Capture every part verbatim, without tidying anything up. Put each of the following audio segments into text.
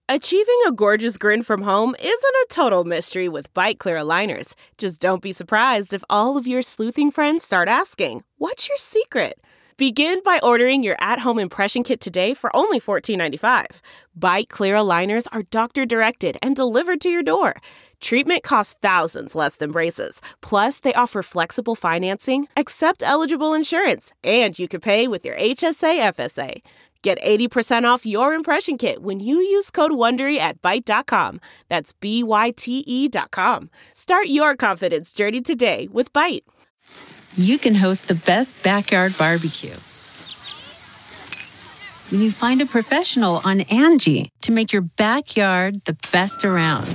Achieving a gorgeous grin from home isn't a total mystery with Byte Clear aligners. Just don't be surprised if all of your sleuthing friends start asking, "What's your secret?" Begin by ordering your at-home impression kit today for only fourteen ninety-five. Byte Clear aligners are doctor-directed and delivered to your door. Treatment costs thousands less than braces. Plus, they offer flexible financing, accept eligible insurance, and you can pay with your H S A F S A. Get eighty percent off your impression kit when you use code WONDERY at byte dot com. That's B Y T E dot com. Start your confidence journey today with Byte. You can host the best backyard barbecue when you find a professional on Angie to make your backyard the best around.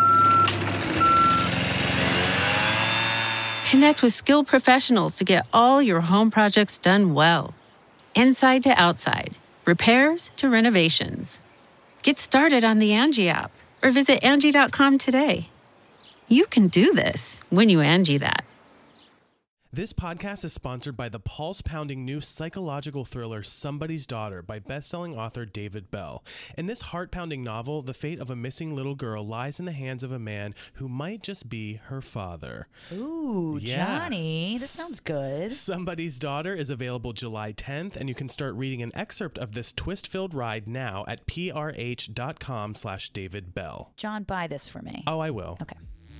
Connect with skilled professionals to get all your home projects done well. Inside to outside. Repairs to renovations. Get started on the Angie app or visit Angie dot com today. You can do this when you Angie that. This podcast is sponsored by the pulse-pounding new psychological thriller Somebody's Daughter by best-selling author David Bell. In this heart-pounding novel, the fate of a missing little girl lies in the hands of a man who might just be her father. Ooh, Yeah. Johnny, this sounds good. Somebody's Daughter is available July tenth, and you can start reading an excerpt of this twist-filled ride now at prh.com slash David Bell. John, buy this for me. Oh, I will. Okay.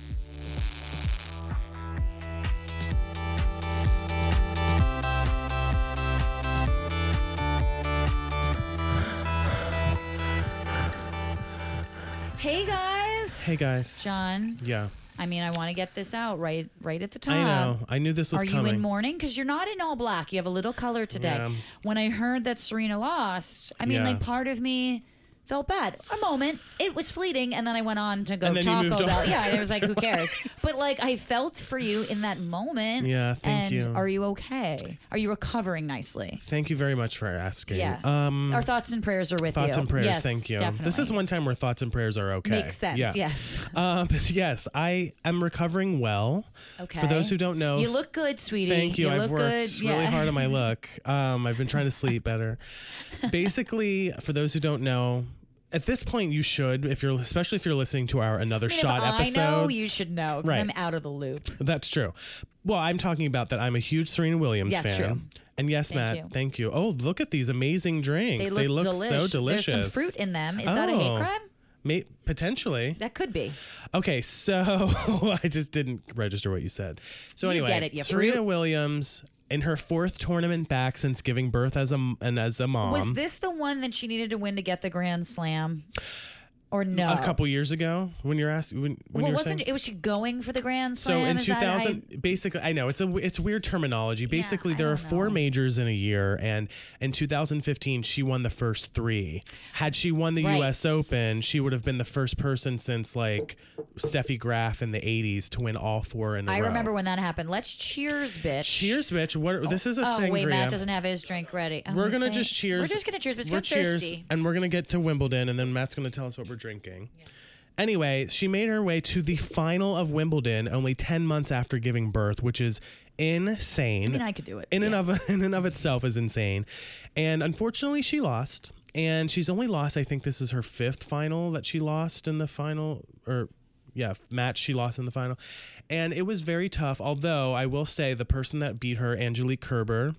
Hey guys. Hey guys. John. Yeah. I mean, I want to get this out right right at the top. I know. I knew this was Are coming. you in mourning? Because you're not in all black. You have a little color today. Yeah. When I heard that Serena lost, I mean, Yeah. like part of me felt bad. A moment. It was fleeting. And then I went on to go And then you Taco moved on. Bell. Yeah, and it was like, who cares? But like, I felt for you in that moment. Yeah, thank and you. Are you okay? Are you recovering nicely? Thank you very much for asking. Yeah. Um, Our thoughts and prayers are with you. Thoughts and prayers, Yes, thank you. Definitely. This is one time where thoughts and prayers are okay. Makes sense, Yeah. yes. Um, but yes, I am recovering well. Okay. For those who don't know, You look good, sweetie. Thank you. You I've look worked good. really Yeah. hard on my look. Um, I've been trying to sleep better. Basically, for those who don't know, at this point you should, if you're, especially if you're listening to our Another I mean, Shot if episode. I know, you should know because Right. I'm out of the loop. That's true. Well, I'm talking about that I'm a huge Serena Williams Yes, fan. true. And yes, Thank Matt, you. thank you. Oh, look at these amazing drinks. They look, so delish. delicious. There's some fruit in them. Is that a hate Oh. crime? May- potentially. That could be. Okay, so I just didn't register what you said. So You anyway, get it, you Serena fruit. Williams in her fourth tournament back since giving birth as a and as a mom. Was this the one that she needed to win to get the Grand Slam? Or no? a couple years ago when you're asking when, when Well, you were wasn't saying? it? Was she going for the Grand So Slam? in Is two that- thousand, I- basically, I know it's a it's weird terminology. Basically, I there are don't four know. majors in a year, and in two thousand fifteen, she won the first three. Had she won the Right. U S Open, she would have been the first person since like Steffi Graf in the eighties to win all four in a I row. remember when that happened. Let's cheers, bitch. Cheers, bitch! What? This is a Oh, sangria. wait, Matt doesn't have his drink ready. Oh, We're he's gonna saying- just cheers. We're just gonna cheers, but We're get cheers, thirsty. and we're gonna get to Wimbledon, and then Matt's gonna tell us what we're drinking. Anyway, she made her way to the final of Wimbledon only ten months after giving birth, which is insane. I mean, I could do it. In and yeah. of in and of itself is insane, and unfortunately, she lost. And she's only lost. I think this is her fifth final that she lost in the final, or yeah, match she lost in the final, and it was very tough. Although I will say, the person that beat her, Angelique Kerber.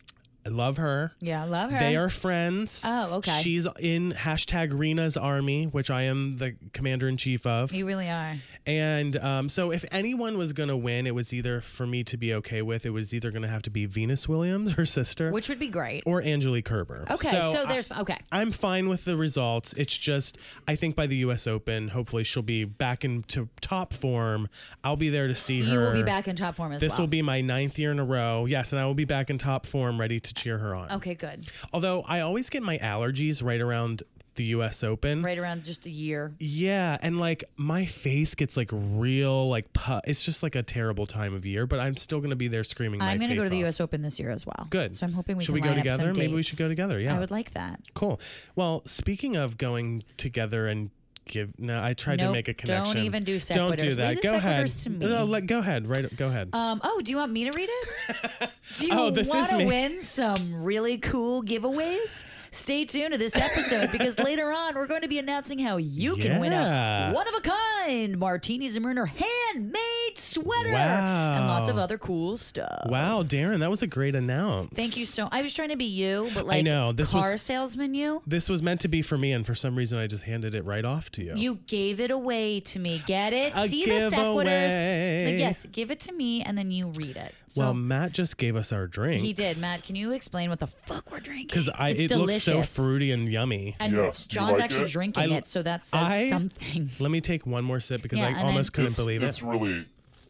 I love her. Yeah, I love her. They are friends. Oh, okay. She's in hashtag Rena's army, which I am the commander in chief of. You really are. And um, so if anyone was going to win, it was either for me to be okay with, it was either going to have to be Venus Williams, her sister, Which would be great. or Angelique Kerber. Okay, so, there's okay. I, I'm fine with the results. It's just, I think by the U S Open, hopefully she'll be back into top form. I'll be there to see her. You will be back in top form as This well. will be my ninth year in a row. Yes, and I will be back in top form, ready to cheer her on. Okay, good. Although I always get my allergies right around the U S Open. Right around just a year. Yeah, and like my face gets like real like pu- it's just like a terrible time of year, but I'm still going to be there screaming my I'm face going to go to the off. U S Open this year as well. Good. So I'm hoping we Should can we go line up together? some Maybe we dates. should go together. Yeah. I would like that. Cool. Well, speaking of going together and give. No, I tried Nope, to make a connection. don't even do Don't do sequiturs. that. Leave the Go ahead. sequiturs to me. No, let, go ahead. Right. Go ahead. Um. Oh, do you want me to read it? Do you Oh, this is want to me. win some really cool giveaways? Stay tuned to this episode because later on we're going to be announcing how you can win Yeah. a one-of-a-kind Martini Zimmerner handmade sweater Wow. and lots of other cool stuff. Wow, Darren, that was a great announce. Thank you so. I was trying to be you, but like know, this car was- salesman you. This was meant to be for me, and for some reason, I just handed it right off to you. You gave it away to me. Get it? A See the sequiturs? giveaway. Like, yes, give it to me, and then you read it. So well, Matt just gave us our drink. he did. Matt, can you explain what the fuck we're drinking? Because I It's it delicious. looks so fruity and yummy. And Yes, do you John's like actually it? drinking I- it, so that says I- something. Let me take one more sip because Yeah, I and then- almost couldn't it's, believe it's it. really,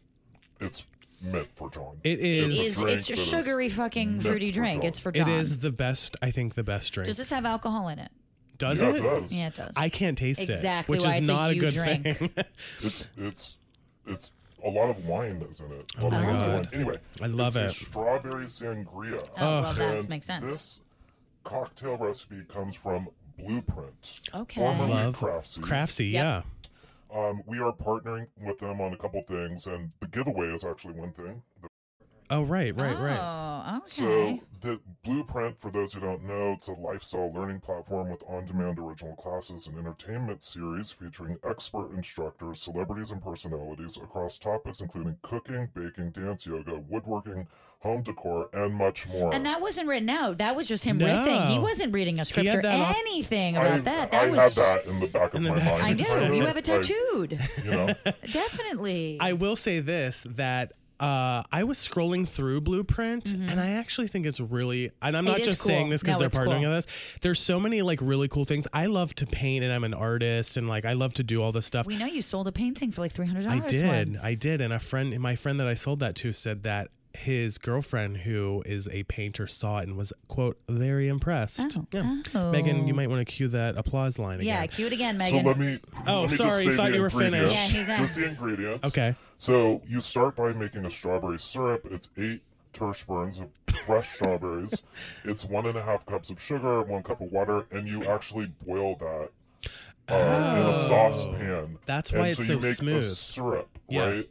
it's meant for John. It is. a It's, drink it's a that is sugary fucking meant fruity for drink. John. It's for It John. is the best. I think the best drink. Does this have alcohol in it? Does yeah, it? it does. Yeah, it does. I can't taste Exactly it, which why is it's a not a, you good drink. thing. It's it's it's a lot of wine is in it. A lot Oh of my kinds of God. wine. Anyway, I love it's it. A strawberry sangria. Oh, well, that And makes sense. This cocktail recipe comes from Blueprint. Okay. Formerly Love Craftsy. Craftsy, Yep. yeah. Um, we are partnering with them on a couple things, and the giveaway is actually one thing. Oh, right, right, right. Oh, okay. So the Blueprint, for those who don't know, it's a lifestyle learning platform with on-demand original classes and entertainment series featuring expert instructors, celebrities, and personalities across topics including cooking, baking, dance, yoga, woodworking, home decor, and much more. And that wasn't written out. That was just him No. riffing. He wasn't reading a script had or that off- anything I, about that. That I was. had that in the back In of the my back. mind. I knew. kind You of, have it like, tattooed. you know, Definitely. I will say this, that uh, I was scrolling through Blueprint, and I actually think it's really, and I'm Mm-hmm. It not is just cool. saying this because No, they're it's partnering cool. with us. There's so many like really cool things. I love to paint, and I'm an artist, and like I love to do all this stuff. we know you sold a painting for like three hundred I dollars. did, once. I did, and a friend, my friend that I sold that to, said that his girlfriend, who is a painter, saw it and was quote very impressed. Oh. Yeah, Oh. Megan, you might want to cue that applause line again. Yeah, cue it again, so Megan. let me. Oh, let me sorry, Just say thought the you were ingredients. finished. Yeah, he's not- Just the ingredients. Okay. So you start by making a strawberry syrup. It's eight Tershburns of fresh strawberries. It's one and a half cups of sugar, one cup of water, and you actually boil that uh, in a saucepan. That's why and it's so you so make smooth. A syrup, Yeah. right?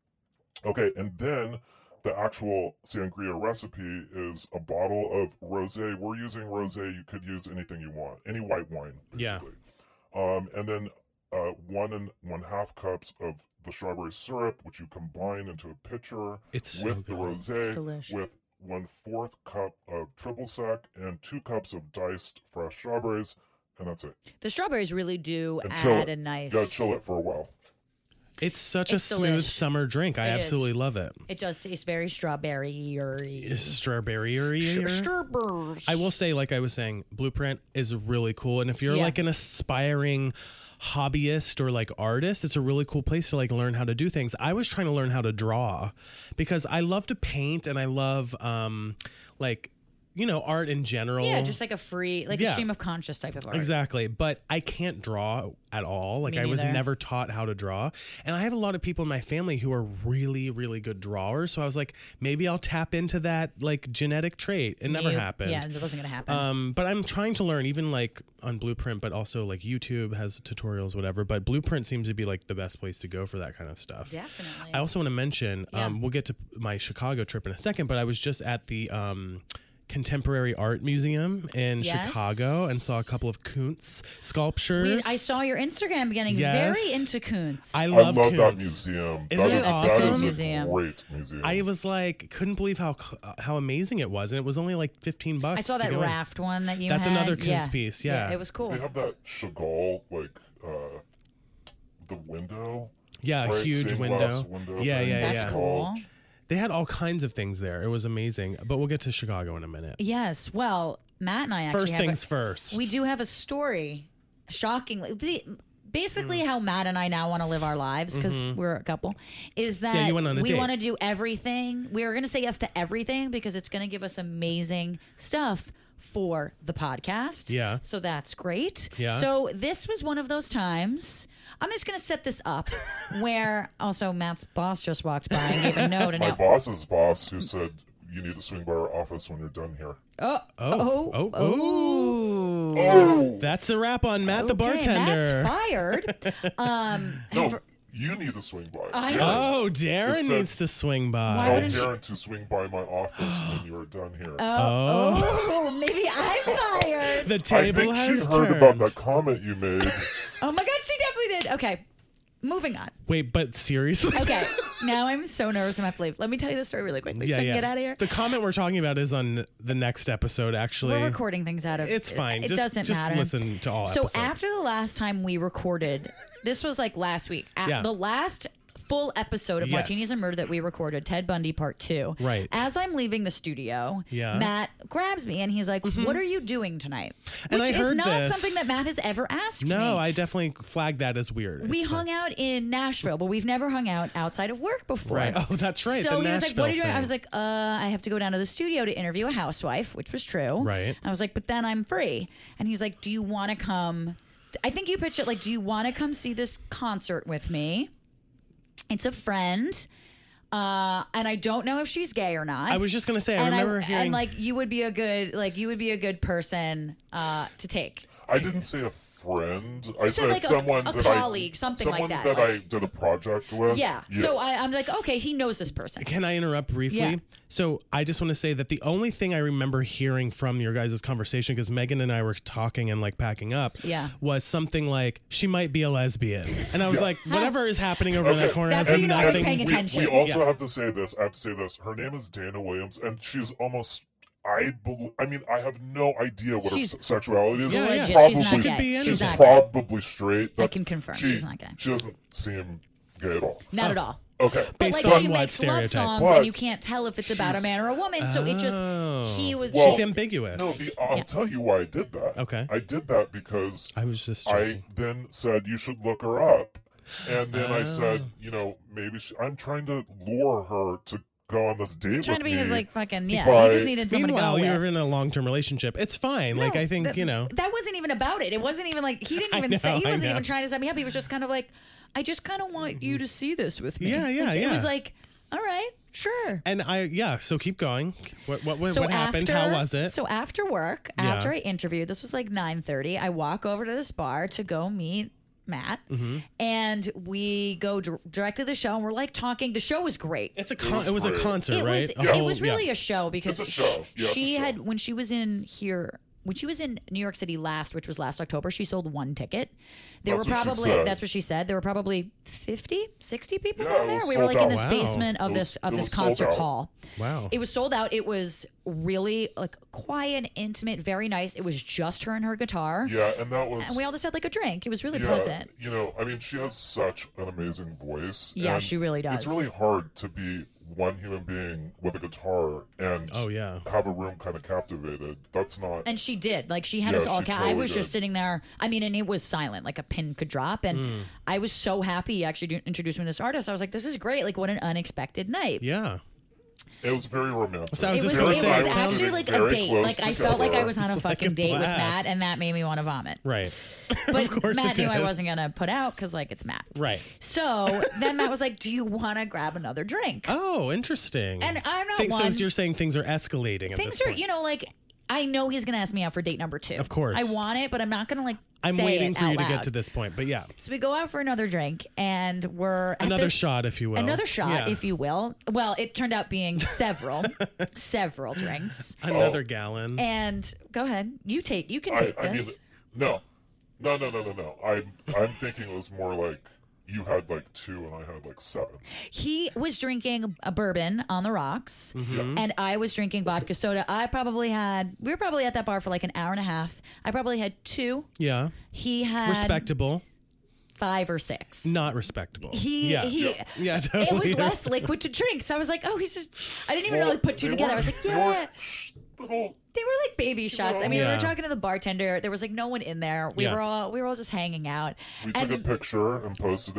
Okay, and then the actual sangria recipe is a bottle of rosé. We're using rosé. You could use anything you want, any white wine, Yeah. basically. Um, and then uh, one and one half cups of the strawberry syrup, which you combine into a pitcher It's so with the good. It's rosé, delish. with one fourth cup of triple sec and two cups of diced fresh strawberries, and that's it. The strawberries really do And chill add it. a nice. You gotta chill it for a while. It's such It's a smooth delish. summer drink. I It is. absolutely love it. It does taste very strawberry. Strawberry or Strawberries. I will say, like I was saying, Blueprint is really cool. And if you're Yeah. like an aspiring hobbyist or like artist, it's a really cool place to like learn how to do things. I was trying to learn how to draw because I love to paint and I love um like you know art in general. Yeah, just like a free, like a Yeah. stream of conscious type of art. Exactly. But I can't draw at all. Like Me I was neither. never taught how to draw. And I have a lot of people in my family who are really, really good drawers. So I was like, maybe I'll tap into that like genetic trait. It never You- happened. Yeah, it wasn't gonna happen. Um, but I'm trying to learn, even like on Blueprint, but also like YouTube has tutorials, whatever. But Blueprint seems to be like the best place to go for that kind of stuff. Definitely. I also want to mention, Yeah. um, we'll get to my Chicago trip in a second, but I was just at the um, Contemporary Art Museum in Yes. Chicago and saw a couple of Kuntz sculptures. We, I saw your Instagram getting Yes. very into Kuntz. I I love, love that Kuntz. museum. Isn't that it is, awesome? that It's is a museum. a great museum. I was like, couldn't believe how how amazing it was, and it was only like fifteen bucks. I saw to that go in. raft one that you That's had. another Kuntz yeah. piece, yeah. it was cool. They have that Chagall, like, uh, the window. Yeah, a right? huge Stained window. glass window Yeah, thing. yeah, That's yeah. cool. They had all kinds of things there. It was amazing. But we'll get to Chicago in a minute. Yes. Well, Matt and I actually First have things a, first. We do have a story. Shockingly, the- basically, Mm. how Matt and I now want to live our lives because we're a couple is that you went on a we date. want to do everything. We are going to say yes to everything because it's going to give us amazing stuff for the podcast. Yeah. So that's great. Yeah. So this was one of those times. I'm just going to set this up where also Matt's boss just walked by and gave a note. And My now, boss's boss, who said, you need to swing by our office when you're done here. oh, Oh, oh, oh, Oh. That's the wrap on Matt the Okay, bartender. Matt's fired. Um, and No, for- you need to swing by. I Darren. Oh, It Darren said- needs to swing by. Why Tell wouldn't you- Darren to swing by my office when you are done here. Oh. oh, maybe I'm fired. The I table think she has heard turned. about that comment you made. Oh my God, she definitely did. Okay, moving on. Wait, but seriously? Okay, now I'm so nervous I'm gonna have to leave. Let me tell you the story really quickly so I can get out of here. The comment we're talking about is on the next episode, actually. We're recording things out of It's fine. It just, doesn't just matter. listen to all So episodes. after the last time we recorded, this was like last week. At Yeah. the last full episode of Yes. Martinis and Murder that we recorded, Ted Bundy Part Two. Right. As I'm leaving the studio, Yeah. Matt grabs me and he's like, "What are you doing tonight?" And Which I is heard not this. something that Matt has ever asked me. No, I definitely flagged that as weird. We It's hung fine. out in Nashville, but we've never hung out outside of work before. Right. Oh, that's right. So the he was like, "What are you doing?" Nashville I was thing. like, "Uh, I have to go down to the studio to interview a housewife," which was true. Right. I was like, "But then I'm free." And he's like, "Do you want to come?" I think you pitched it like, "Do you want to come see this concert with me?" It's a friend, uh, and I don't know if she's gay or not. I was just gonna say, I and remember hearing. and like you would be a good like you would be a good person uh, to take. I didn't say a friend. I said said like a- someone a that colleague, I, something like someone that, that like- I did a project with. Yeah. So I, I'm like, okay, he knows this person. Can I interrupt briefly? Yeah. So I just want to say that the only thing I remember hearing from your guys' conversation, because Megan and I were talking and like packing up, Yeah. was something like, she might be a lesbian. And I was like, whatever is happening over in that corner That's has what you know I was nothing. paying we, attention. we also Yeah. have to say this. I have to say this. Her name is Dana Williams, and she's almost. I bel I mean, I have no idea what She's her s- sexuality is. Yeah, yeah. Legit, Probably, she's not She could gay. be She's anything. not gay. probably straight. I That's- can confirm she, she's not gay. She doesn't seem gay at all. Not at all. Okay. But Based like on she what makes love stereotype? songs, What? and you can't tell if it's about a She's- man or a woman. So it just Oh. he was Well- She's just ambiguous. No, the, I'll Yeah. tell you why I did that. Okay. I did that because I was just I joking. then said you should look her up, and then I said, Oh. you know, maybe she, I'm trying to lure her to go on this date trying with to be me. his like fucking yeah. But- He just needed someone to Meanwhile, go you're with. in a long-term relationship. It's fine. like No, I think that- you know. that wasn't even about it. It wasn't even like he didn't I even know, say he I wasn't know. even trying to set me up. He was just kind of like, I just kind of want you to see this with me. Yeah, yeah, It yeah. was like, all right, sure. And I yeah. So keep going. What what what, So what happened? after- How was it? So after work, Yeah. after I interviewed, this was like nine thirty. I walk over to this bar to go meet Matt, Mm-hmm. and we go dir- directly to the show, and we're like talking. The show was great. it's a con- was it was a great. concert, It right? was A it whole- was really yeah. a show because It's a show. Yeah, it's a she show. had when she was in here when she was in New York City last, which was last October, she sold one ticket. There That's were what she probably said. that's what she said. There were probably fifty, sixty people Yeah, down it there. was We were like sold in out. this Wow. basement of It this was- of it this was sold concert out. hall. Wow. It was sold out. It was really like quiet, intimate, very nice. It was just her and her guitar. Yeah, and that was. And we all just had like a drink. It was really yeah, pleasant. You know, I mean, she has such an amazing voice. Yeah, and she really does. It's really hard to be one human being with a guitar and Oh, yeah. have a room kind of captivated. That's not. And she did. Like she had Yeah, us all. she Ca- I totally was just did. sitting there. I mean, and it was silent, like a pin could drop. And Mm. I was so happy he actually do- introduced me to this artist. I was like, this is great. Like, what an unexpected night. Yeah. It was very romantic. So I was It just was, gonna it say, was it sounds actually like a very date. close Like I felt like I together. was on a It's like fucking a date with blast. Matt, and that made me want to vomit. Right. But course Matt it knew I did. wasn't gonna put out because like it's Matt. Right. So then Matt was like, "Do you want to grab another drink?" Oh, interesting. And I'm not Think- one- So you're saying things are escalating at Things this are, point. you know, like I know he's gonna ask me out for date number two. Of course. I want it, but I'm not gonna like. I'm say waiting it for you out to get loud. to this point, but yeah. So we go out for another drink, and we're at Another this- shot, if you will. Another shot, Yeah. if you will. Well, it turned out being several, several drinks. Another gallon. And go ahead, you take, you can I, take I mean, this. no, no, no, no, no, no. I'm, I'm thinking it was more like you had like two and I had like seven. He was drinking a bourbon on the rocks, Mm-hmm. and I was drinking vodka soda. I probably had. We were probably at that bar for like an hour and a half. I probably had two. Yeah. He had Respectable. five or six. Not respectable. He yeah. he. Yeah, It totally. was less liquid to drink, so I was like, "Oh, he's just." I didn't even Well, really put two they together. I were- was like, they "Yeah." were sh- little. They were like baby shots. I mean, we Yeah. were talking to the bartender. There was like no one in there. We Yeah. were all we were all just hanging out. We took and a picture and posted it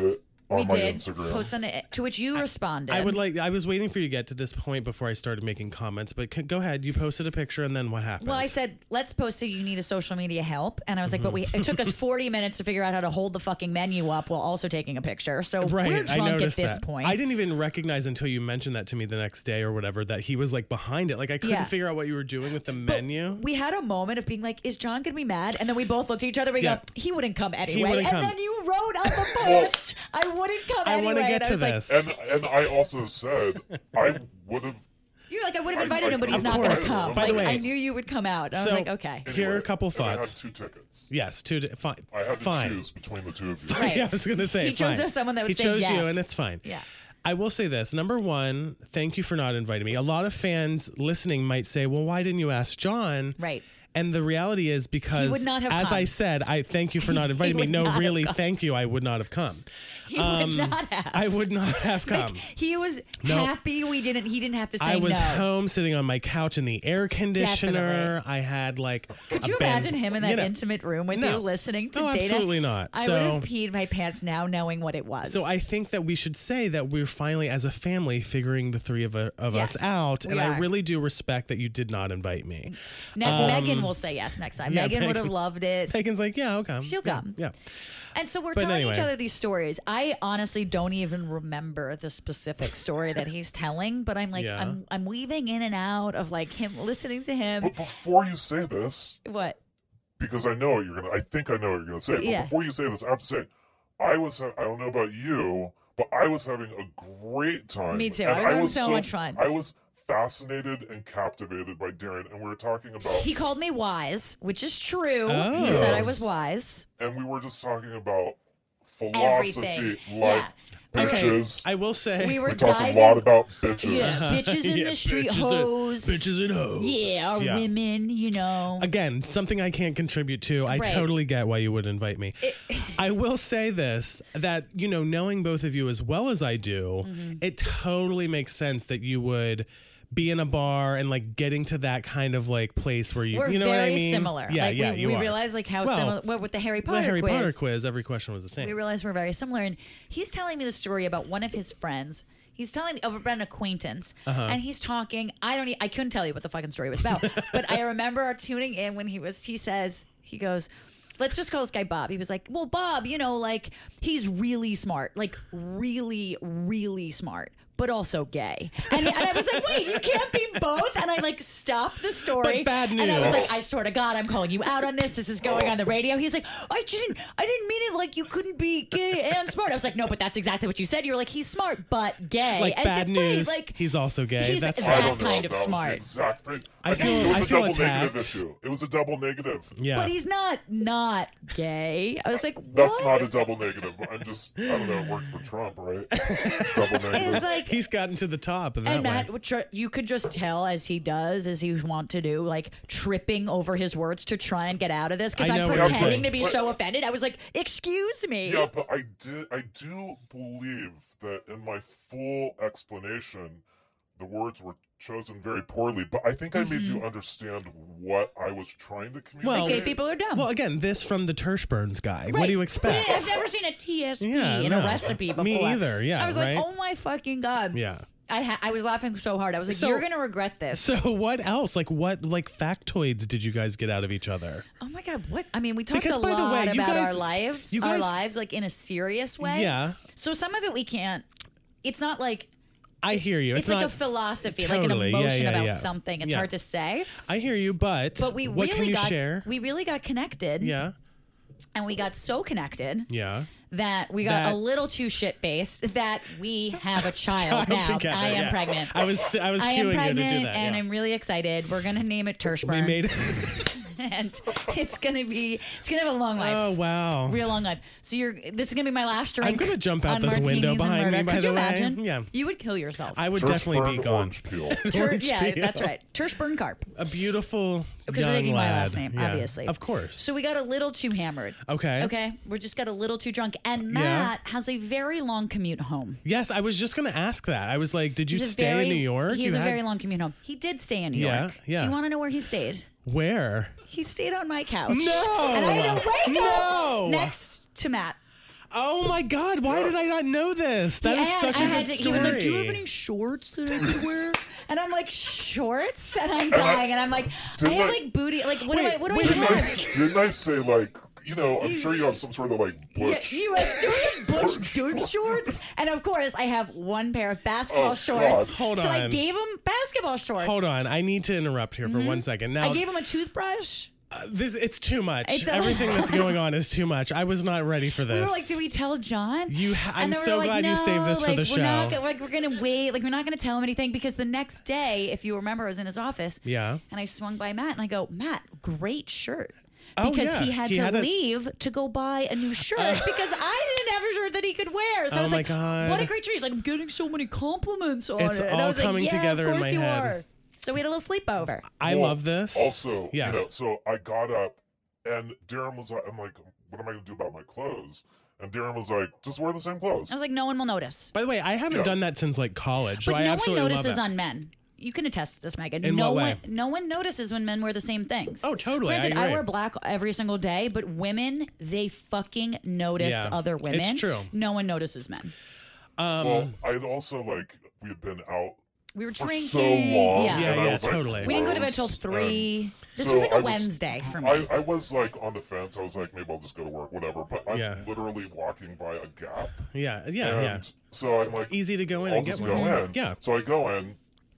on we my did Instagram. post on it, to which you responded. I would like. I was waiting for you to get to this point before I started making comments. But c- go ahead. You posted a picture, and then what happened? Well, I said, let's post it. You need a social media help. And I was like, but we it took us forty minutes to figure out how to hold the fucking menu up while also taking a picture. So Right, we're I drunk at noticed this that. point. I didn't even recognize until you mentioned that to me the next day or whatever that he was like behind it. Like I couldn't Yeah. figure out what you were doing with the But menu. we had a moment of being like, is John going to be mad? And then we both looked at each other. We Yeah. go, he wouldn't come anyway. wouldn't and come. then you wrote on the post, I wouldn't come I anyway. want to get and I to was like, this. And and I also said I would have. You're like, I would have I- invited I- him, but he's of not going to course. come. By the Like, way- I knew you would come out. I So- was like, okay. Here are a Anyway, couple and I had thoughts. two tickets. Yes, two. Di- fine. I had to fine. choose between the two of you. Right. Yeah, I was gonna say He chose fine. someone that would he say chose you, yes. and it's fine. Yeah. I will say this. Number one, thank you for not inviting me. A lot of fans listening might say, "Well, why didn't you ask John?" Right. And the reality is because, would not have as come. I said, I thank you for not inviting me. would No, not have really, come. thank you. I would not have come. He would not have. I would not have come. He was No. happy we didn't. He didn't have to say I was no. home sitting on my couch in the air conditioner. Definitely. I had like. Could a you band- imagine him in that you know, intimate room with no. you listening to No, Data? absolutely not. I So- would have peed my pants now knowing what it was. So I think that we should say that we're finally, as a family, figuring the three of, uh, of Yes, us out, we and I are. really do respect that you did not invite me. now, Megan will say yes next time. Um, yeah, Megan would Megan- have loved it. Megan's like, yeah, I'll come. She'll Yeah, come. Yeah. And so we're But telling anyway. each other these stories. I honestly don't even remember the specific story that he's telling, but I'm like, Yeah. I'm I'm weaving in and out of like him listening to him. But before you say this, What? because I know what you're gonna. I think I know what you're gonna say. But Yeah. before you say this, I have to say, I was. ha- I don't know about you, but I was having a great time. Me too. And I was having so much fun. I was fascinated and captivated by Darren, and we were talking about. He called me wise, which is true. Oh. He said I Yes. was wise. and we were just talking about philosophy, Everything. like Yeah. bitches. I will say. We were We talked diving. a lot about bitches. Yeah, bitches in Yeah, the street, bitches and- hoes. bitches and hoes. Yeah, or Yeah. women, you know. Again, something I can't contribute to. I Right. totally get why you would invite me. I will say this, that, you know, knowing both of you as well as I do, Mm-hmm. it totally makes sense that you would be in a bar and like getting to that kind of like place where you, We're you know very what I mean? similar. Yeah, like, yeah, we, you we are. realize like how Well, similar well, with the Harry Potter the Harry quiz. Potter quiz, every question was the same. We realize we're very similar. And he's telling me the story about one of his friends. He's telling me about an acquaintance, Uh-huh. and he's talking. I don't. e- I couldn't tell you what the fucking story was about, but I remember tuning in when he was. He says he goes. Let's just call this guy Bob. He was like, well, Bob, you know, like he's really smart, like really, really smart, but also gay. And, and I was like, wait, you can't be both. And I like stopped the story. But bad And I was news. like, I swear to God, I'm calling you out on this. This is going on the radio. He's like, I didn't, I didn't mean it like you couldn't be gay and smart. I was like, no, but that's exactly what you said. You were like, he's smart but gay. Like As bad if, wait, news, like he's also gay. he's That's I that don't know kind if of that smart. Was the exact thing. I feel- it was I a feel double attacked. negative issue. It was a double negative. yeah. But he's not not gay. I was like, That's what? not a double negative. I'm just, I don't know, it worked for Trump, right? double negative. It's like, He's gotten to the top of that and Matt, way. would tr- you could just tell as he does, as he want to do, like tripping over his words to try and get out of this because I know I'm what you're pretending saying. to be so offended. I was like, excuse me. Yeah, but I did. I do believe that in my full explanation, the words were chosen very poorly. But I think I made Mm-hmm. you understand what I was trying to communicate. Well, Gay people are dumb. Well, again, this from the Tershburns guy. What Right. do you expect? I've never seen a T S P Yeah, in no. a recipe before. Me either, yeah, I was right? like, oh my fucking God. Yeah. I ha- I was laughing so hard. I was like, So- you're going to regret this. So what else? Like what like factoids did you guys get out of each other? Oh my God, what? I mean, we talked Because, a by the lot way, you about guys- our lives, you our guys- lives, like in a serious way. Yeah. So some of it we can't. It's not like I hear you. it's, It's, like not, a philosophy, totally. like an Yeah, emotion yeah, about yeah. something. It's Yeah. hard to say, I hear you, but but we what really can you got share? we really got connected. Yeah. And we got so connected Yeah. that we got That- a little too shit faced that we have a child, Child now. together, I am yeah. pregnant. I was I was I cueing am you to pregnant, do that. and yeah. I'm really excited. We're gonna name it Tershburn. we made and it's gonna be it's gonna have a long life. Oh wow. Real long life. So you're. This is gonna be my last drink. I'm gonna jump out on this window martinis and behind me, murder. by Could the you way. imagine? Yeah. You would kill yourself. I would Tersh definitely be burned gone. orange peel. Tur- Orange yeah, peel. that's right. Tershburn Carp. A beautiful Because we're young taking my lad. last name, Yeah. obviously. Of course. So we got a little too hammered. Okay. Okay. We just got a little too drunk, and Matt has a very long commute home. Yes, I was just gonna ask that. I was like, did you He's a stay very- in New York? He has You a had- very long commute home. He did stay in New Yeah, York. yeah. Do you want to know where he stayed? Where? He stayed on my couch. No! And I had to wake No! up next to Matt. Oh my God! Why Yeah. did I not know this? That is And such I a had good to- story. He was like, "Do you have any shorts that I could wear?" And I'm like, "Shorts?" And I'm dying. And I'm like, "I Didn't have I- like booty. Like, what Wait, do I? What do wait, I Didn't I, have?" didn't I say like, you know, I'm sure you have some sort of like Yeah, butch. you like, do you have butch dude shorts? And of course, I have one pair of basketball Oh, shorts. God. Hold so I on. gave him basketball shorts. Hold on, I need to interrupt here for one second. Now, I gave him a toothbrush. uh, this it's too much. It's a- Everything that's going on is too much. I was not ready for this. We were like, "Do we tell John?" You ha- I'm And then we so were like, glad you "No, saved this for like, the we're Not, show." gonna- like we're gonna wait. Like we're not gonna tell him anything because the next day, if you remember, I was in his office. Yeah. And I swung by Matt and I go, "Matt, great shirt." Oh, Because yeah. he had He to had a- leave to go buy a new shirt because I didn't have a shirt that he could wear. So I Oh, was my like, God. "What a great shirt!" He's like, "I'm getting so many compliments on It's it." And I all was coming like, "Yeah, together of in course my you head. are." So we had a little sleepover. I Well, love this. Also, yeah. you know, so I got up and Darren was like, I'm like, what am I going to do about my clothes? And Darren was like, just wear the same clothes. I was like, "No one will notice." By the way, I haven't Yeah. done that since like college, so But I no one absolutely love notices it. on men. You can attest to this, Megan. In no what way? one, no one notices when men wear the same things. Oh, totally. I Granted, I, agree. wear black every single day, but women, they fucking notice Yeah, other women. it's true. No one notices men. um, well, I'd also like, we had been out We were for drinking. so long. Yeah. Yeah, and I yeah, was, like, totally. We didn't go to bed gross, till and three. This so was like a I was- Wednesday for me. I, I was like on the fence. I was like, maybe I'll just go to work, whatever. But I'm Yeah. literally walking by a Gap. yeah, yeah, and yeah. So I'm like, Easy to go in I'll and get just one. go in. Yeah. So I go in.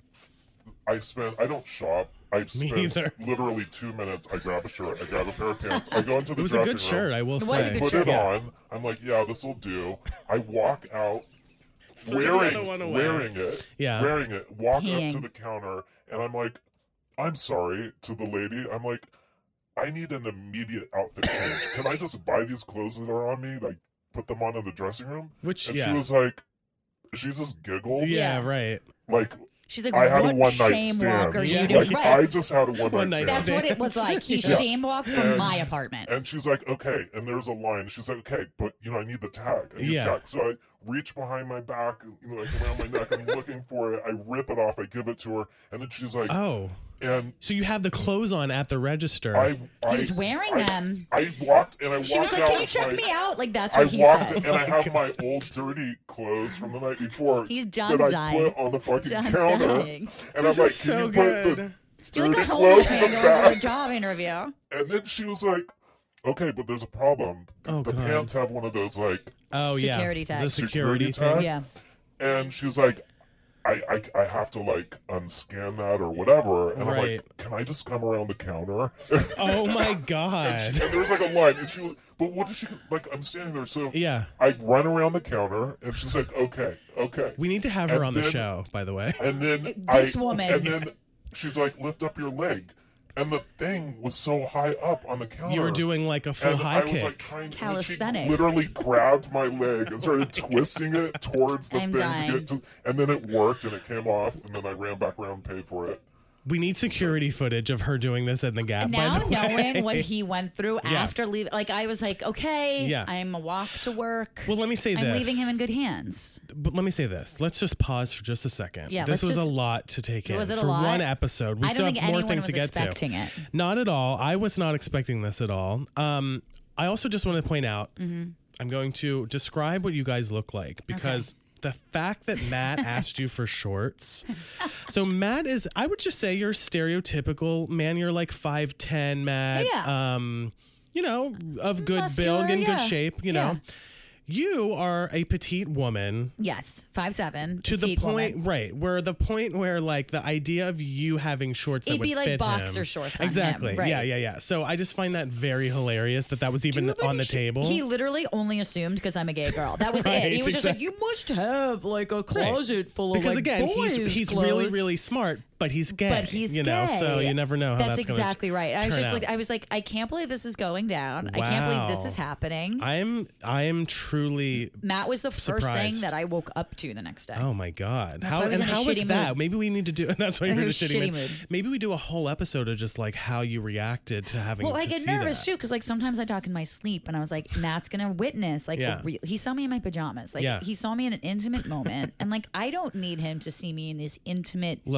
I spend. I don't shop. I spend either. literally two minutes. I grab a shirt. I grab a pair of pants. I go into the It was a dressing good room. shirt, I will It say. was a I good put shirt. it Yeah. on. I'm like, yeah, this will do. I walk out Threw the other wearing one away. wearing it. Yeah. Wearing it. Walk up Peeing. to the counter, and I'm like, I'm sorry to the lady. I'm like, I need an immediate outfit change. Can I just buy these clothes that are on me? Like, put them on in the dressing room? Which, And yeah. she was like, she just giggled. yeah, Yeah. right. Like, She's like, I had "What a one night shame stand. walk are Yeah. you doing?" Like, Right. I just had a one One night night stand. That's what it was like. He Yeah. shame walked from And- my apartment. And she's like, okay. And there's a line. She's like, okay, but you know, I need the tag. I need Yeah. the tag. So I reach behind my back, you know, like around my neck. I'm looking for it. I rip it off. I give it to her, and then she's like, Oh, and so you have the clothes on at the register. I, I He was wearing I, them. I walked and I walked She was like, out "Can you with check my- me out?" Like that's I what he walked said. and I have my old dirty clothes from the night before He's- John's that I dying. put on the fucking John's counter. dying. And This I'm like, is can so you put good. the You're like dirty a homeless clothes in man the going for a back? job interview. And then she was like, okay, but there's a problem. Oh, the God. pants have one of those like, oh, yeah. Security tag. The security, Security thing. tag? Yeah. and she's like, I, I, I have to like unscan that or whatever. And I'm Right. like, can I just come around the counter? Oh, my and, God. she, and there's like a line, and she was, but what did she like? I'm standing there, so Yeah. I run around the counter, and she's like, okay, okay. We need to have her And on the then- show, by the way. And then This I, woman. and then she's like, lift up your leg, and the thing was so high up on the counter. You were doing like a full and high I was kick. like trying to, and she Calisthenics. literally grabbed my leg and started twisting it towards the I'm thing dying. to get to, and then it worked and it came off, and then I ran back around and paid for it. We need security footage of her doing this in the Gap. by Now the way. knowing what he went through Yeah. after leaving, like I was like, okay, Yeah. I'm a walk to work. Well, let me say I'm this. leaving him in good hands. But let me say this. Let's just pause for just a second. Yeah, this let's was a just- lot to take in Was it a for lot? one episode. We I still don't have think more anyone things was to get expecting to. it. Not at all. I was not expecting this at all. Um, I also just want to point out. Mm-hmm. I'm going to describe what you guys look like because. The fact that Matt asked you for shorts. So Matt is, I would just say you're stereotypical man. You're like five ten, Matt. Yeah. Um, you know, of good Muscular, build and yeah. good shape, you know. Yeah. You are a petite woman Yes, five seven. to the petite point, woman. right? Where the point where like the idea of you having shorts that It'd would be like fit boxer him- shorts on him, exactly. right. Yeah, yeah, yeah. So I just find that very hilarious that that was Do even you have on any the sh- table. He literally only assumed because I'm a gay girl. That was Right, it. He was just like, exactly. you must have like a closet full of because like again, he's boys' he's clothes. really really smart, but he's gay. But he's you know, gay. so you never know how that's, That's gonna exactly right. I was turn just out. like, I was like, I can't believe this is going down. I can't believe this Wow. is happening. I'm I am truly. Matt was the first surprised. thing that I woke up to the next day. Oh my god! That's how why I was and in a how was shitty that? mood. Maybe we need to do. That's why I you're in a was shitty, shitty mood. mood. Maybe we do a whole episode of just like how you reacted to having. Well, to I get see nervous that. too because like sometimes I talk in my sleep and I was like, Matt's gonna witness like Yeah. a re- he saw me in my pajamas, like Yeah. he saw me in an intimate moment, and like I don't need him to see me in this intimate Look,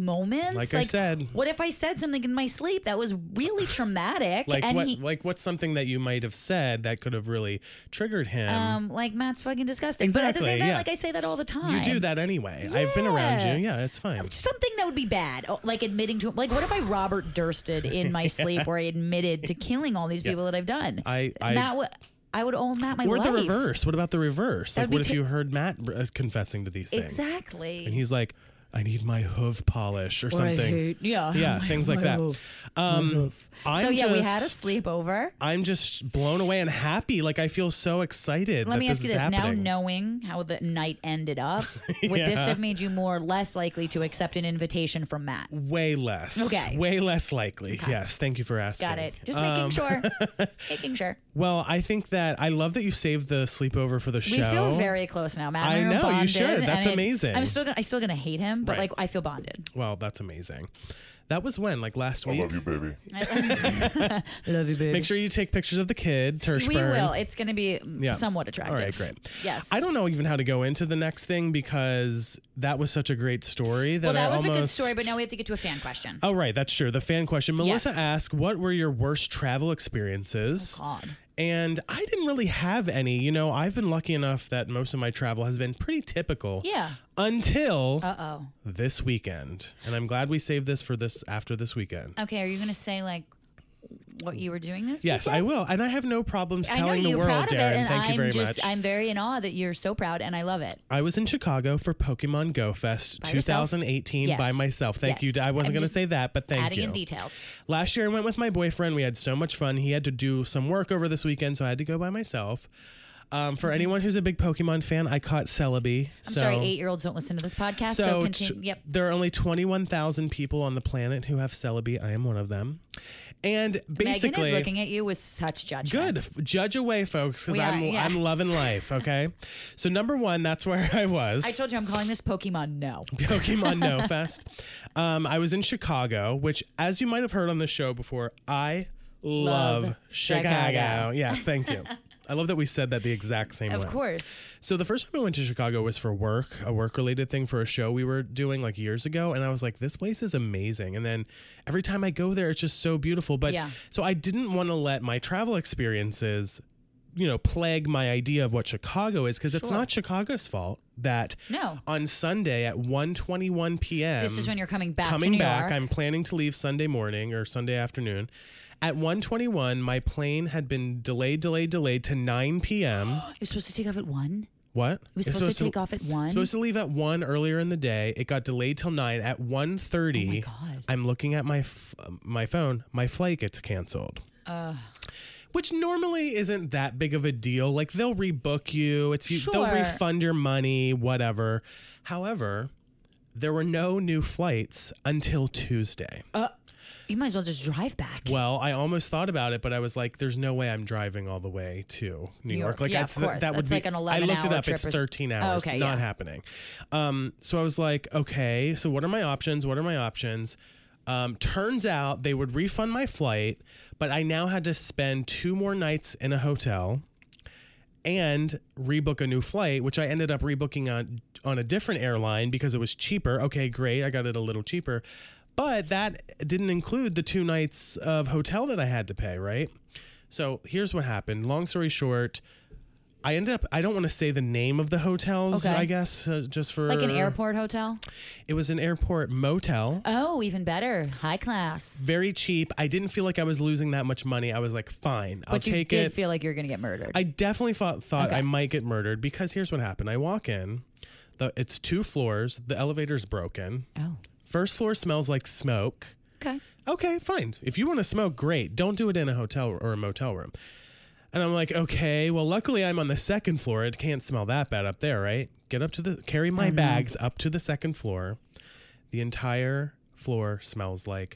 moments. Like I said. What if I said something in my sleep that was really traumatic? Like and what? he, like what's something that you might have said that could have really triggered him? um, like Matt's fucking disgusting. But at the Exactly, same time, yeah. like I say that all the time. you do that anyway. I've been around Yeah. you. Yeah, it's fine. Something that would be bad, oh, like admitting to like, what if I Robert Dursted in my sleep, where I admitted to killing all these people that I've done? I- I- Matt would, I would owe Matt my Or life. the reverse. What about the reverse? That'd Like, be what if ta- you heard Matt uh, confessing to these things? Exactly. And he's like, I need my hoof polish or, Or I something. hate- yeah, Yeah, my- things like my that. hoof, Um, my hoof. I'm so yeah, we had a just- sleepover. I'm just blown away and happy. Like I feel so excited. Let that me this ask you is this: happening. now knowing how the night ended up, would this Yeah. have made you more or less likely to accept an invitation from Matt? Way less. Okay. Way less likely. Yes. Thank you for asking. Got it. Just making Um, sure. Making sure. Well, I think that I love that you saved the sleepover for the show. We feel very close now, Matt. I and we are know, you bonded, should. and That's it- amazing. I'm still gonna, I still gonna hate him, but Right. like I feel bonded. Well, that's amazing. That was when, like last I week. love you, baby. Love you, baby. Make sure you take pictures of the kid, Tershburn. we will. It's gonna be mm, Yeah. somewhat attractive. All right, great. Yes. I don't know even how to go into the next thing because that was such a great story that Well, that I was almost... a good story, but now we have to get to a fan question. Oh, right. That's true. The fan question. Melissa Yes. asked, what were your worst travel experiences? God. And I didn't really have any. You know, I've been lucky enough that most of my travel has been pretty typical. Yeah. Until Uh oh. this weekend. And I'm glad we saved this for this after this weekend. Okay. Are you gonna say like what you were doing this? Yes, weekend? I will. And I have no problems I know telling the you're world, proud of Darren. it, and Thank I'm you very just much. I'm very in awe that you're so proud, and I love it. I was in Chicago for Pokemon Go Fest By yourself? twenty eighteen Yes. by myself. Thank Yes. you. I wasn't I'm going to just say that, but thank Adding you. in details. Last year I went with my boyfriend. We had so much fun. He had to do some work over this weekend, so I had to go by myself. Um, for anyone who's a big Pokemon fan, I caught Celebi. I'm so, sorry, eight-year-olds don't listen to this podcast, so, So, continue. t- Yep. there are only twenty-one thousand people on the planet who have Celebi. I am one of them. And basically, Megan is looking at you with such judgment. good. F- Judge away, folks, because We are, I'm yeah. I'm loving life. Okay, so number one, that's where I was. I told you I'm calling this Pokemon No. Pokemon No Fest. Um, I was in Chicago, which, as you might have heard on the show before, I love, Love Chicago. Chicago. Yes, thank you. I love that we said that the exact same Of way. course. So the first time I went to Chicago was for work, a work-related thing for a show we were doing like years ago, and I was like, this place is amazing. And then every time I go there, it's just so beautiful. But Yeah. so I didn't want to let my travel experiences, you know, plague my idea of what Chicago is, because it's Sure. not Chicago's fault that No. on Sunday at one twenty-one p.m. This is when you're coming back to coming New back. York. I'm planning to leave Sunday morning or Sunday afternoon. At one twenty-one, my plane had been delayed, delayed, delayed to nine p.m. You're supposed to take off at one? What? It was It's supposed, to take off at one? Supposed to leave at one earlier in the day. It got delayed till nine. At one thirty, Oh my God. I'm looking at my f- my phone. My flight gets canceled. Which normally isn't that big of a deal. Like they'll rebook you. It's you, they'll Sure. refund your money, whatever. However, there were no new flights until Tuesday. Uh, you might as well just drive back. Well, I almost thought about it, but I was like, "There's no way I'm driving all the way to New New York." York. Like, Yeah, that's, of course. that would That's be like an I eleven looked it hour up. trip It's or- thirteen hours. okay, not yeah. happening. Um, so I was like, "Okay, so what are my options? What are my options?" Um, turns out they would refund my flight, but I now had to spend two more nights in a hotel and rebook a new flight, which I ended up rebooking on on a different airline because it was cheaper. Okay, great. I got it a little cheaper. But that didn't include the two nights of hotel that I had to pay, right? So here's what happened. Long story short, I ended up, I don't want to say the name of the hotels, Okay. I guess, uh, just for... like an airport hotel? It was an airport motel. Oh, even better. High class. Very cheap. I didn't feel like I was losing that much money. I was like, fine, I'll But you take did it. feel like you're going to get murdered. I definitely thought thought Okay. I might get murdered because here's what happened. I walk in, the, it's two floors. The elevator's broken. oh. First floor smells like smoke. Okay. Okay, fine. If you want to smoke, great. Don't do it in a hotel or a motel room. And I'm like, okay, well, luckily I'm on the second floor. It can't smell that bad up there, right? Get up to the, carry my bags up to the second floor. The entire floor smells like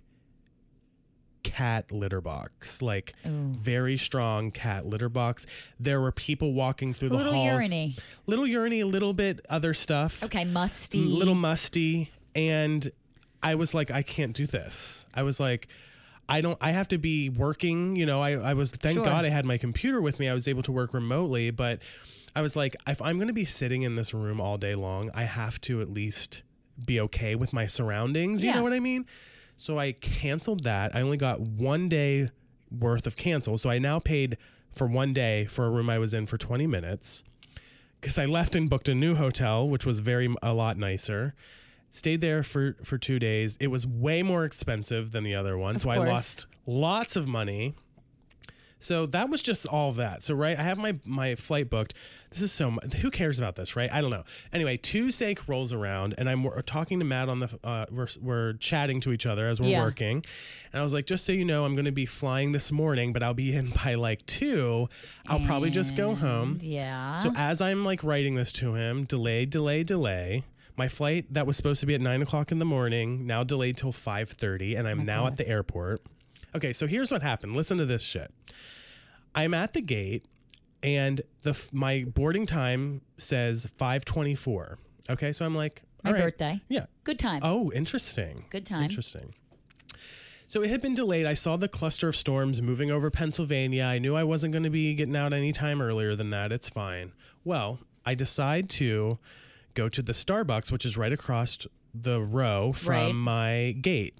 cat litter box, like very strong cat litter box. There were people walking through the Little halls. urine-y. Little urine-y, a little bit other stuff. Okay, musty. Little musty. And I was like, I can't do this. I was like, I don't, I have to be working, you know, I, I was, thank Sure. God I had my computer with me. I was able to work remotely, but I was like, if I'm going to be sitting in this room all day long, I have to at least be okay with my surroundings. You Yeah. know what I mean? So I canceled that. I only got one day worth of cancel. So I now paid for one day for a room I was in for twenty minutes because I left and booked a new hotel, which was very a lot nicer. Stayed there for, for two days. It was way more expensive than the other one. Of so course. I lost lots of money. So that was just all of that. So, right, I have my, my flight booked. This is so much. Who cares about this, right? I don't know. Anyway, Tuesday rolls around, and I'm we're talking to Matt on the, uh, we're, we're chatting to each other as we're Yeah. working. And I was like, just so you know, I'm going to be flying this morning, but I'll be in by like two. I'll probably just go home. Yeah. So as I'm like writing this to him, delay, delay, delay. My flight that was supposed to be at nine o'clock in the morning, now delayed till five thirty, and I'm now at the airport. Okay, so here's what happened. Listen to this shit. I'm at the gate, and the f- my boarding time says five twenty-four. Okay, so I'm like, My all right. birthday. Yeah. Good time. Oh, interesting. Good time. Interesting. So it had been delayed. I saw the cluster of storms moving over Pennsylvania. I knew I wasn't going to be getting out any time earlier than that. It's fine. Well, I decide to go to the Starbucks, which is right across the row from Right. my gate.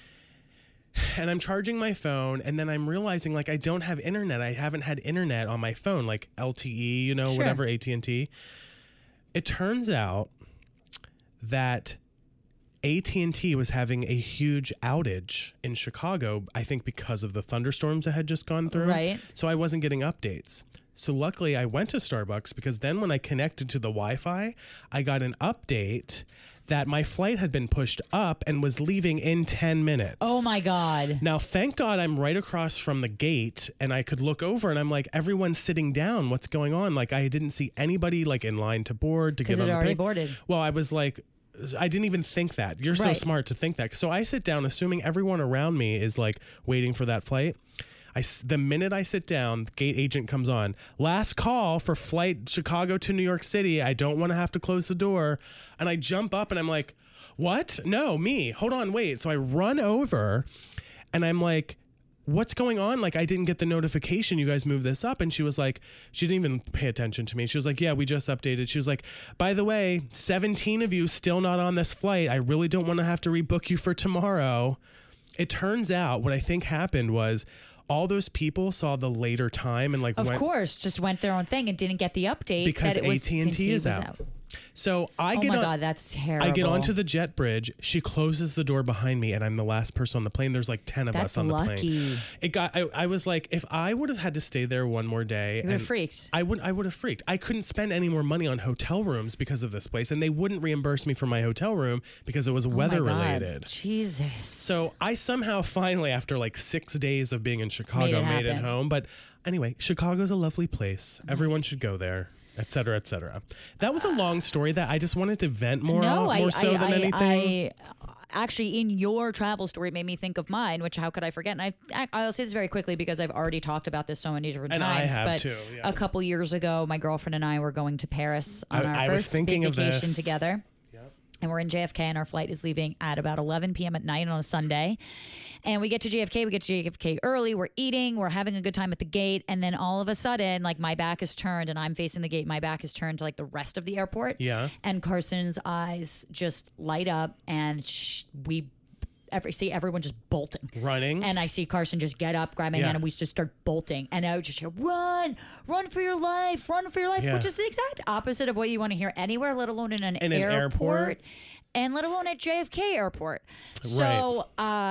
And I'm charging my phone, and then I'm realizing, like, I don't have internet. I haven't had internet on my phone, like L T E, you know, Sure. whatever, A T and T. It turns out that A T and T was having a huge outage in Chicago, I think because of the thunderstorms that had just gone through. Right. So I wasn't getting updates. So luckily I went to Starbucks because then when I connected to the Wi-Fi, I got an update that my flight had been pushed up and was leaving in ten minutes. Oh my God. Now, thank God I'm right across from the gate and I could look over and I'm like, everyone's sitting down. What's going on? Like, I didn't see anybody like in line to board to get Because on it the already plane. boarded. Well, I was like, I didn't even think that. You're so Right. smart to think that. So I sit down assuming everyone around me is like waiting for that flight. I, s- the minute I sit down, the gate agent comes on. Last call for flight Chicago to New York City. I don't want to have to close the door. And I jump up and I'm like, what? No, me. Hold on, wait. So I run over and I'm like, what's going on? Like, I didn't get the notification. You guys moved this up. And she was like, she didn't even pay attention to me. She was like, yeah, we just updated. She was like, by the way, seventeen of you still not on this flight. I really don't want to have to rebook you for tomorrow. It turns out what I think happened was all those people saw the later time and like Of went, course, just went their own thing and didn't get the update because that it was A T and T is was out. So I Oh get my on, God, that's terrible. I get onto the jet bridge. She closes the door behind me, and I'm the last person on the plane. There's like ten of That's us on the lucky. plane. It got. I, I was like, if I would have had to stay there one more day, You would have and freaked. I would. I would have freaked. I couldn't spend any more money on hotel rooms because of this place, and they wouldn't reimburse me for my hotel room because it was Oh my weather God. related. Jesus. So I somehow finally, after like six days of being in Chicago, Made it made it happen. home. But anyway, Chicago's a lovely place. Everyone should go there, et cetera, et cetera. That was a long story that I just wanted to vent more, no, more I, so I, than I, anything. I actually, in your travel story, it made me think of mine. Which how could I forget? And I, I I'll say this very quickly because I've already talked about this so many different And I times. have but too, yeah. a couple years ago, my girlfriend and I were going to Paris on I- our I was first thinking big of vacation this. together. And we're in J F K, and our flight is leaving at about eleven p.m. at night on a Sunday. And we get to J F K, we get to J F K early, we're eating, we're having a good time at the gate. And then all of a sudden, like my back is turned and I'm facing the gate. My back is turned to like the rest of the airport. Yeah. And Carson's eyes just light up, and sh- we every see everyone just bolting. Running. And I see Carson just get up, grab my Yeah. hand, and we just start bolting. And I would just hear, run, run for your life, run for your life, Yeah. which is the exact opposite of what you want to hear anywhere, let alone in an, In an airport, airport. and let alone at J F K airport. So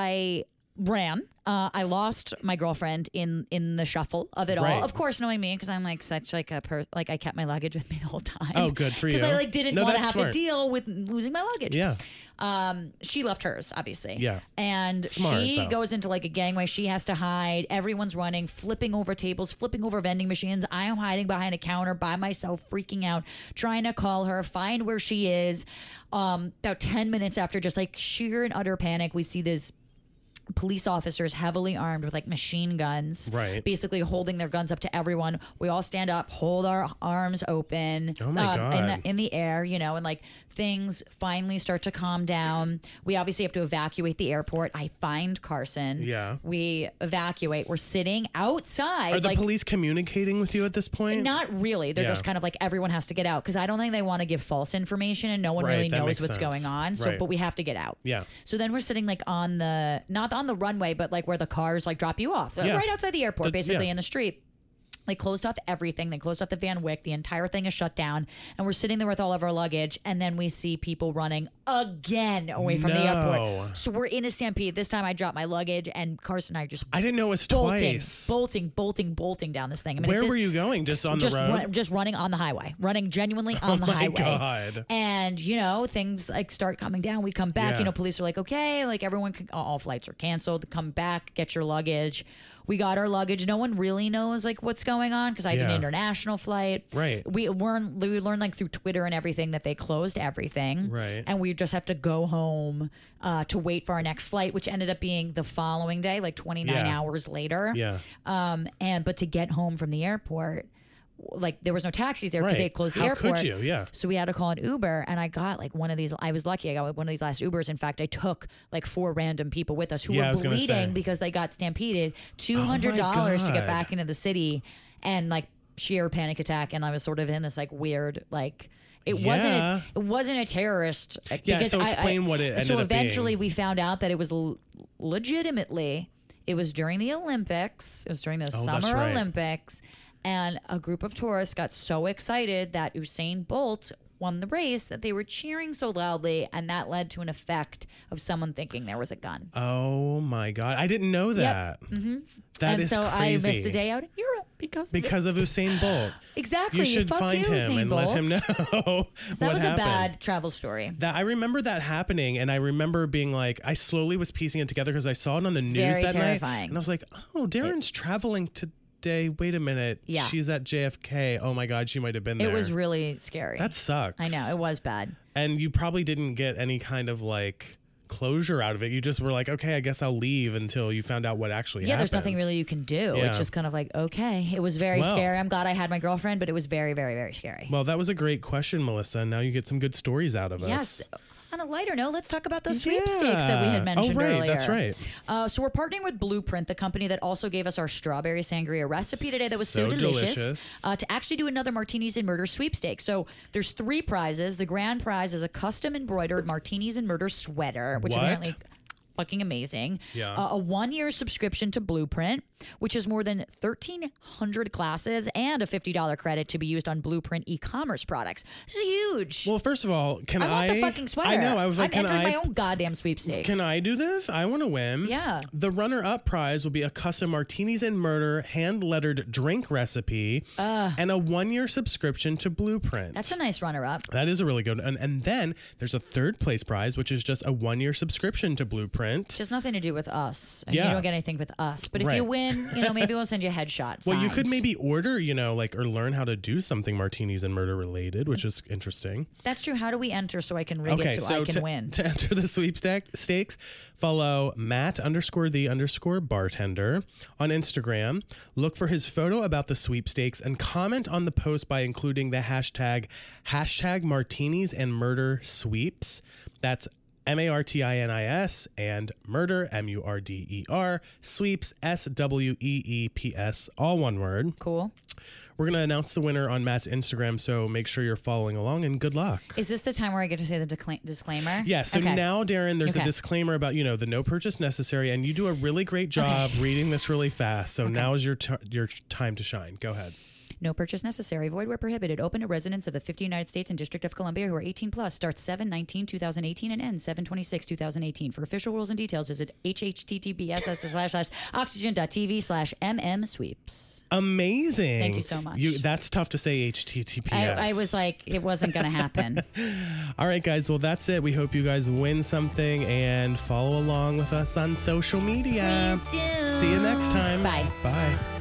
I ran. Uh, I lost my girlfriend in in the shuffle of it Right. all. Of course, knowing me, because I'm like such like a person. Like I kept my luggage with me the whole time. Oh, good for you. Because I like didn't No, want to that's have smart. to deal with losing my luggage. Yeah. Um, she left hers, obviously. Yeah. And Smart, she though. goes into like a gangway. She has to hide. Everyone's running, flipping over tables, flipping over vending machines. I am hiding behind a counter by myself, freaking out, trying to call her, find where she is. Um, about ten minutes after just like sheer and utter panic, we see this police officers heavily armed with like machine guns, Right. basically holding their guns up to everyone. We all stand up, hold our arms open, Oh my in God. the, in the air, you know, and like things finally start to calm down. We obviously have to evacuate the airport. I find Carson. Yeah. We evacuate. We're sitting outside. Are the like, police communicating with you at this point? Not really. They're Yeah. just kind of like everyone has to get out because I don't think they want to give false information and no one Right, really that knows makes what's sense. going on. So, Right. but we have to get out. Yeah. So then we're sitting like on the not on the runway, but like where the cars like drop you off, Yeah. right outside the airport, The- basically yeah. in the street. They closed off everything. They closed off the Van Wyck. The entire thing is shut down. And we're sitting there with all of our luggage. And then we see people running again away from the No. airport. So we're in a stampede. This time I dropped my luggage and Carson and I are just I didn't know it was bolting, twice. bolting, bolting, bolting down this thing. I mean, Where this, were you going? Just on just the road? run- just running on the highway, running genuinely on Oh the my highway. God. And you know, things like start coming down. We come back. Yeah. You know, police are like, okay, like everyone, can, all flights are canceled. Come back, get your luggage. We got our luggage. No one really knows like what's going on because I did an Yeah. international flight. Right. We learned we learned like through Twitter and everything that they closed everything. Right. And we just have to go home uh, to wait for our next flight, which ended up being the following day, like twenty-nine Yeah. hours later. Yeah. Um, and but to get home from the airport, like there was no taxis there because Right. they had closed the How airport. could you? Yeah. So we had to call an Uber, and I got like one of these. I was lucky. I got one of these last Ubers. In fact, I took like four random people with us who Yeah, I were was gonna bleeding say. because they got stampeded. Two hundred dollars to God. get back into the city, and like sheer panic attack. And I was sort of in this like weird like. It Yeah. wasn't. A, it wasn't a terrorist. Yeah, because so I- explain I- what it ended So up being. eventually, we found out that it was l- legitimately. It was during the Olympics. It was during the Oh, that's Summer right. Olympics, and a group of tourists got so excited that Usain Bolt won the race that they were cheering so loudly, and that led to an effect of someone thinking there was a gun. Oh my God. I didn't know that. Mm-hmm. That and is so crazy. I missed a day out in Europe because of it. Because of Usain Bolt. Exactly. You should Fuck find you, him Usain and Bolt. let him know So that what was happened. a bad travel story. That I remember that happening, and I remember being like, I slowly was piecing it together because I saw it on the news very that night, terrifying. and I was like, "Oh, Darren's traveling today. Wait a minute, Yeah. she's at J F K. Oh my God, she might have been there. It was really scary. That sucks. I know it was bad. and you probably didn't get any kind of like closure out of it. You just were like, okay, I guess I'll leave until you found out what actually Yeah, happened. there's nothing really you can do. Yeah. It's just kind of like, okay. It was very Well. scary. I'm glad I had my girlfriend, but it was very, very, very scary. Well, that was a great question, Melissa. Now you get some good stories out of Yes. us. On a lighter note, let's talk about those sweepstakes that we had Yeah. mentioned Oh, right, earlier. that's right. Uh, so we're partnering with Blueprint, the company that also gave us our strawberry sangria recipe today that was so, So delicious, delicious. Uh, to actually do another Martinis and Murder sweepstakes. So there's three prizes. The grand prize is a custom embroidered Martinis and Murder sweater, which What? apparently fucking amazing. Yeah. Uh, a one-year subscription to Blueprint, which is more than thirteen hundred classes, and a fifty dollars credit to be used on Blueprint e-commerce products. This is huge. Well, first of all, can I I? want the fucking sweater. I know. I was like, I'm can entering I? my own goddamn sweepstakes. Can I do this? I want to win. Yeah. The runner-up prize will be a custom Martinis and Murder hand-lettered drink recipe and a one-year subscription to Blueprint. That's a nice runner-up. That is a really good one. And, and then there's a third place prize, which is just a one-year subscription to Blueprint. Just nothing to do with us. And Yeah. You don't get anything with us. But if you Right. win, you know, maybe we'll send you a headshot. Well, you could signed. maybe order, you know, like, or learn how to do something Martinis and Murder related, which is interesting. That's true. How do we enter so I can rig it so, I can to, win? to enter the sweepstakes, follow Matt underscore the underscore bartender on Instagram. Look for his photo about the sweepstakes and comment on the post by including the hashtag hashtag Martinis and Murder Sweeps. That's M A R T I N I S and murder, M U R D E R, sweeps, S W E E P S, all one word. Cool. We're going to announce the winner on Matt's Instagram, so make sure you're following along and good luck. Is this the time where I get to say the decla- disclaimer? Yeah, so Okay. now, Darren, there's a Okay. disclaimer about, you know, the no purchase necessary, and you do a really great job reading this really fast. So now is your t- your time to shine. Go ahead. No purchase necessary. Void where prohibited. Open to residents of the fifty United States and District of Columbia who are eighteen plus. Starts seven nineteen twenty eighteen and ends seven twenty-six twenty eighteen. For official rules and details, visit https slash slash oxygen.tv slash mm sweeps. Amazing. Thank you so much. You, that's tough to say H T T P S. I, I was like, it wasn't going to happen. All right, guys. Well, that's it. We hope you guys win something and follow along with us on social media. Please do. See you next time. Bye. Bye.